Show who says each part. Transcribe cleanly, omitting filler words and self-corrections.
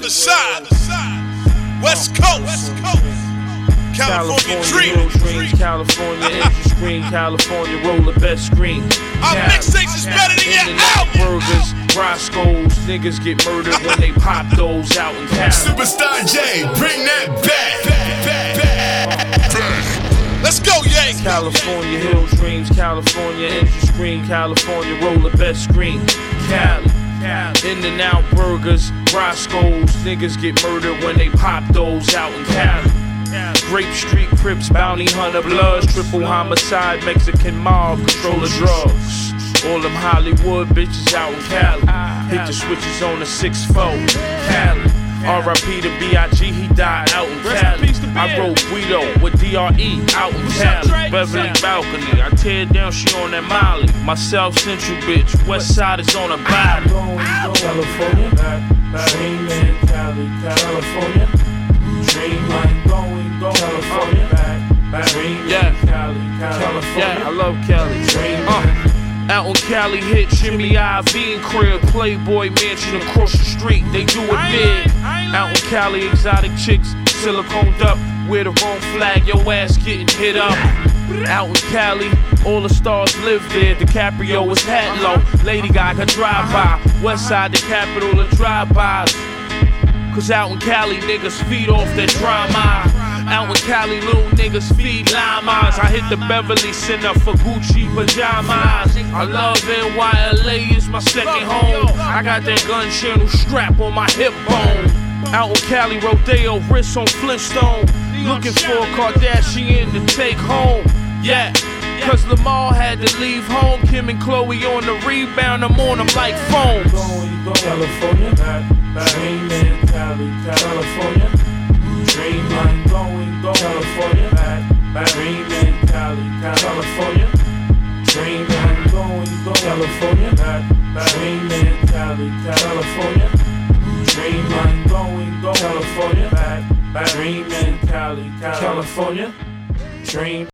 Speaker 1: other side. West Coast. California dream.
Speaker 2: Dreams, California engine screen, California roll the best screen.
Speaker 1: Our mixtapes is better than your album.
Speaker 2: Burgers, Roscoe's, niggas get murdered when they pop those out in Cali.
Speaker 3: Superstar J, bring that back.
Speaker 1: Let's go, Yang.
Speaker 2: California hill dreams, California engine screen, California roll the best screen. Cali. In-N-Out burgers, Roscoe's, niggas get murdered when they pop those out in Cali. Grape Street, Crips, Bounty Hunter, Bloods, triple homicide, Mexican mob, control the drugs. All them Hollywood bitches out in Cali. Hit the switches on the 6-4, Cali. R.I.P. to B.I.G. he died out in Cali. I wrote Guido with D.R.E. out in Cali. Beverly Balcony, I tear it down, she on that Molly. My South Central bitch, West Side is on a body.
Speaker 4: California, dream in Cali, California. Dream I'm going, California, dream in Cali, California.
Speaker 2: Yeah, I love Cali. Out in Cali, hit Jimmy IV and crib, Playboy mansion across the street, they do it big. Out in Cali, exotic chicks, siliconed up, wear the wrong flag, your ass getting hit up. Out in Cali, all the stars live there, DiCaprio was hat low, Lady Gaga drive by, West Side the capital of drive-bys. Cause out in Cali, niggas feed off that drama. Out in Cali, little niggas feed llamas. I hit the Beverly Center for Gucci pajamas. I love NYLA is my second home. I got that gun channel strap on my hip bone. Out in Cali, Rodeo, wrists on Flintstone. Looking for a Kardashian to take home. Yeah, cause Lamar had to leave home. Kim and Chloe on the rebound, I'm on them like foam.
Speaker 4: California, dream in Cali, California. Dream I'm going, California. Dream in Cali, California. Dream I'm going, California. Dream in Cali, California. Dream I'm going, California. Dream in Cali, California. Dream.